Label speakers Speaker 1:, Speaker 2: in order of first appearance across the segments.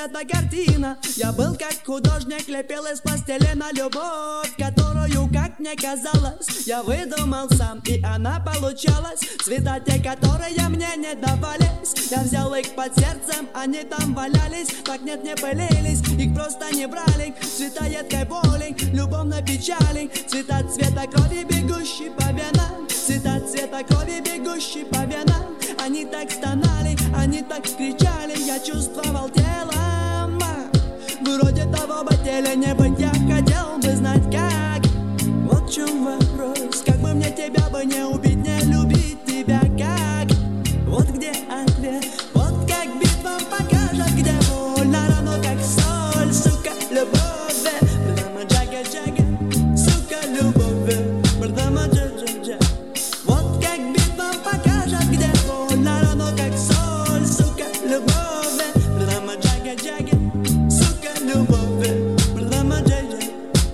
Speaker 1: эта картина. Я был как художник, лепил из пластилина любовь, которую, как мне казалось, я выдумал сам, и она получалась. Цвета те, которые мне не давались, я взял их под сердцем, они там валялись. Так нет, не пылились, их просто не брали. Цвета едкой боли, любовной печали, цвета цвета крови, бегущей по венам, цвета цвета крови, бегущей по венам. Они так стонали, они так кричали, я чувствовал телом. Вроде того бы теле не быть, я хотел бы знать как. Вот в чем вопрос, как бы мне тебя бы не убить, не любить тебя как. Вот где ответ, вот как битва покажет, где больно, равно как соль, сука, любовь. Прямо джага-джага, сука, любовь. Прямо джага-джага. Вот как битва покажет, где больно, равно как соль, сука, любовь. Прямо джага-джага, сука, любовь. Прямо джага-джага.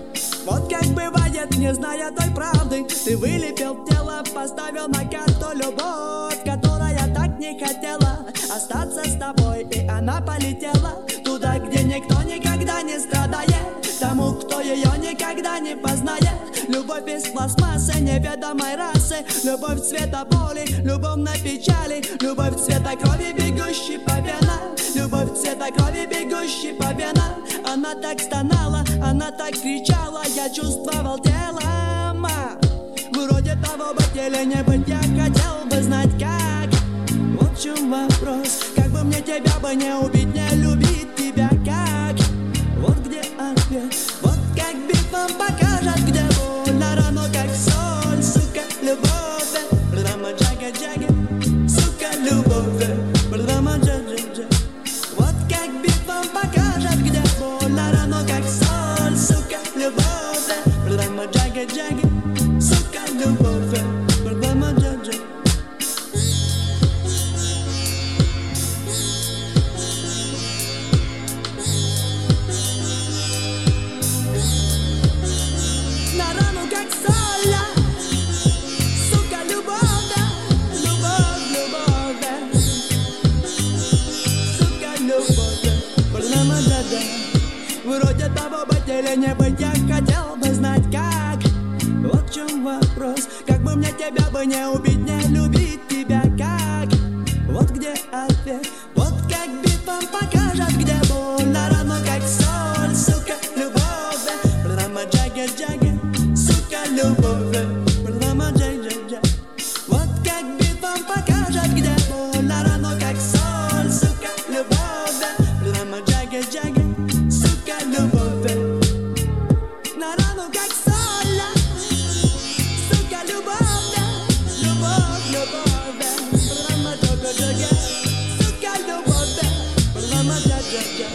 Speaker 1: Вот как бывает, не зная той правды, ты вылепил тело, поставил на карту любовь, которая так не хотела остаться с тобой, и она полетела туда, где никто никогда не страдает, тому, кто ее никогда не познает. Любовь из пластмассы неведомой расы, любовь цвета боли, любовной печали, любовь цвета крови, бегущей по венам, любовь цвета крови, бегущей по венам. Она так стонала, она так кричала, я чувствовал телом. Вроде того бы теле не быть, я хотел бы знать как. Вот в чем вопрос, как бы мне тебя бы не убить, не любить тебя как. Вот где ответ, вот как битва покажет, где больно, равно как соль, сука, любовь. Прямо джага-джага, сука, любовь. Прямо джага-джага. Вот как битва покажет, где больно, равно как соль, сука, любовь. Прямо джага-джага, сука, любовь. Прямо джага-джага. На рану как соль, сука, любовь, любовь, любовь, сука, любовь. Прямо джага. Вроде того бы теле не быть, я хотел бы знать как. Вот в чем вопрос, как бы мне тебя бы не убить, не любить тебя как. Вот где ответ, вот как битва покажет, где больно, равно как соль, сука, любовь. Прямо джага-джага, сука, любовь. Прямо джага-джага. Вот как битва покажет, где больно, равно как соль, сука, любовь. Прямо джага-джага, сука, любовь. На рану как соль, сука, любовь, любовь, любовь. Прямо джага-джага, сука, любовь. Прямо джага-джага.